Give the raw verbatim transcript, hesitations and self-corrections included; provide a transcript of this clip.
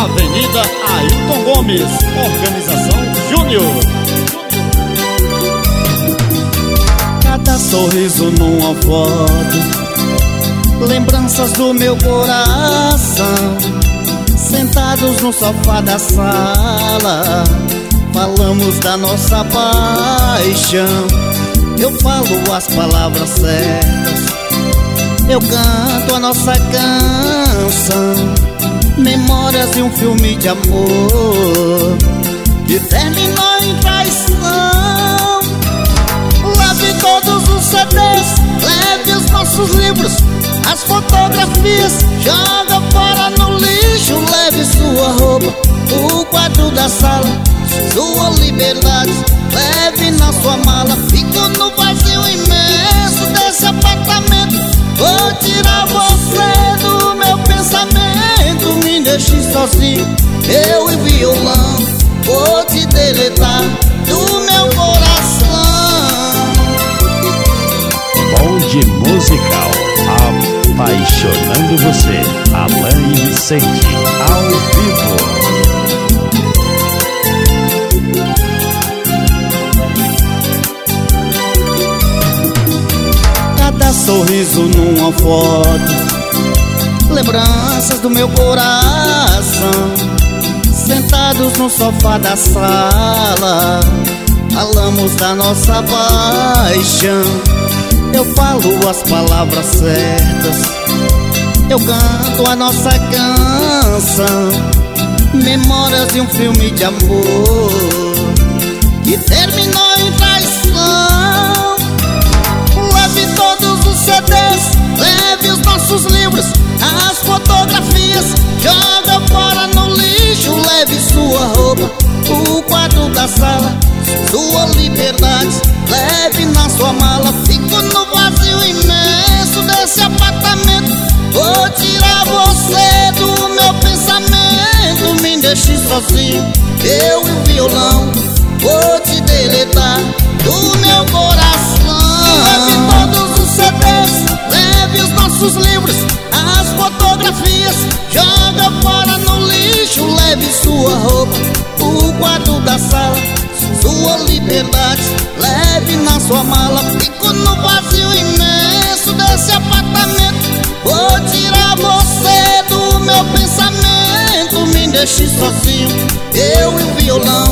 Avenida Ailton Gomes, Organização Júnior. Cada sorriso numa foto, lembranças do meu coração. Sentados no sofá da sala, falamos da nossa paixão. Eu falo as palavras certas, eu canto a nossa canção. Memórias de um filme de amor que terminou em traição. Leve todos os C Ds, leve os nossos livros, as fotografias, joga fora no lixo. Leve sua roupa, o quarto da sala, sua liberdade, leve na sua mala. Fico no vazio imenso desse apartamento, vou tirar você do meu pensamento. Me deixe sozinho, eu e violão, vou te deletar do meu coração. Bonde Musical, apaixonando você, Alain e Vicente, ao vivo. Cada sorriso numa foto, lembranças do meu coração. Sentados no sofá da sala, falamos da nossa paixão. Eu falo as palavras certas, eu canto a nossa canção. Memórias de um filme de amor que terminou em traição. Leve todos os C Ds, leve os nossos livros, as fotografias, joga fora no lixo. Leve sua roupa, o quarto da sala, sua liberdade, leve na sua mala. Fico no vazio imenso desse apartamento, vou tirar você do meu pensamento. Me deixe sozinho, eu e o violão, vou te deletar do meu coração. Leve todos os C Ds, leve os nossos livros, as fotografias, joga fora no lixo. Leve sua roupa, o quarto da sala, sua liberdade, leve na sua mala. Fico no vazio imenso desse apartamento, vou tirar você do meu pensamento. Me deixe sozinho, eu e o violão,